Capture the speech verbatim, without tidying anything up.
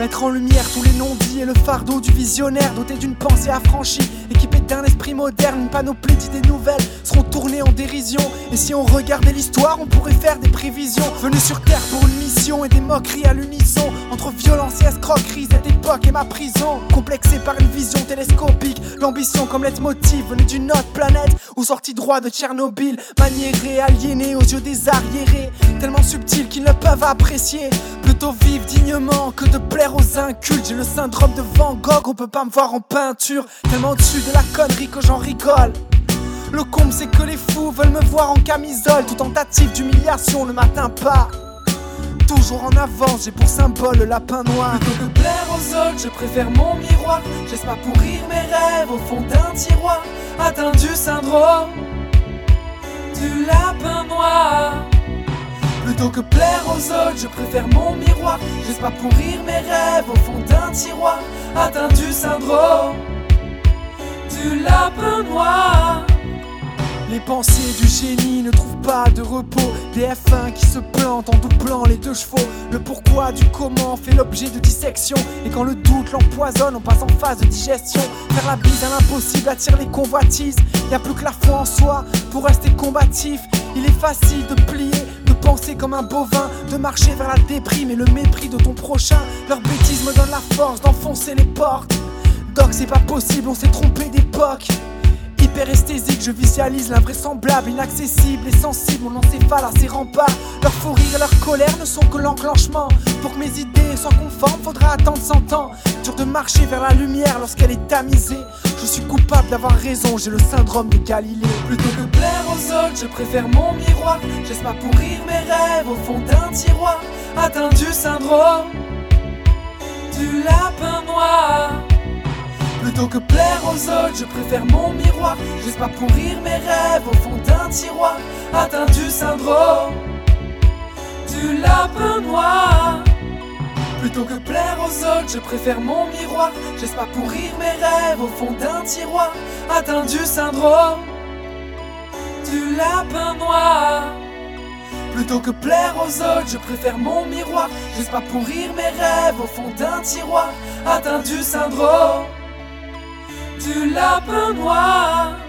Mettre en lumière tous les non-dits et le fardeau du visionnaire, doté d'une pensée affranchie, équipé d'un esprit moderne. Une panoplie d'idées nouvelles seront tournées en dérision. Et si on regardait l'histoire, on pourrait faire des prévisions. Venu sur terre pour une mission et des moqueries à l'unisson. Entre violence et escroquerie, cette époque est ma prison. Complexé par une vision télescopique, l'ambition comme leitmotiv, venu d'une autre planète ou sorti droit de Tchernobyl. Maniéré, aliéné aux yeux des arriérés, tellement subtil qu'ils ne peuvent apprécier. Plutôt vivre dignement que de plaire aux incultes. J'ai le syndrome de Van Gogh, on peut pas me voir en peinture. Tellement au-dessus de la connerie que j'en rigole. Le comble c'est que les fous veulent me voir en camisole. Toute tentative d'humiliation ne m'atteint pas. Toujours en avance, j'ai pour symbole le lapin noir. Plutôt que plaire aux autres, je préfère mon miroir. Je laisse pas pourrir mes rêves au fond d'un tiroir. Atteint du syndrome du lapin noir. Plutôt que plaire aux autres, je préfère mon miroir. Je laisse pas pourrir mes rêves au fond d'un tiroir. Atteint du syndrome du lapin noir. Les pensées du génie ne trouvent pas de repos. Des F un qui se plantent en doublant les deux chevaux. Le pourquoi du comment fait l'objet de dissection. Et quand le doute l'empoisonne, on passe en phase de digestion. Faire la bise à l'impossible attire les convoitises. Y'a plus que la foi en soi pour rester combatif. Il est facile de plier, de penser comme un bovin, de marcher vers la déprime et le mépris de ton prochain. Leur bêtise me donne la force d'enfoncer les portes. Doc, c'est pas possible, on s'est trompé d'époque. Hyper esthésique, je visualise l'invraisemblable, inaccessible et sensible. Mon encéphale à ses remparts. Leur fou rire et leur colère ne sont que l'enclenchement. Pour que mes idées soient conformes, faudra attendre cent ans. Dur de marcher vers la lumière lorsqu'elle est tamisée. Je suis coupable d'avoir raison, j'ai le syndrome de Galilée. Plutôt que plaire aux autres, je préfère mon miroir. Je laisse pas pourrir mes rêves au fond d'un tiroir. Atteint du syndrome du lapin noir. Plutôt que plaire aux autres, je préfère mon miroir. Je laisse pas pourrir mes rêves au fond d'un tiroir. Atteint du syndrome du lapin noir. Plutôt que plaire aux autres, je préfère mon miroir. Je laisse pas pourrir mes rêves au fond d'un tiroir. Atteint du syndrome du lapin noir. Plutôt que plaire aux autres, je préfère mon miroir. Je laisse pas pourrir mes rêves au fond d'un tiroir. Atteint du syndrome du lapin noir.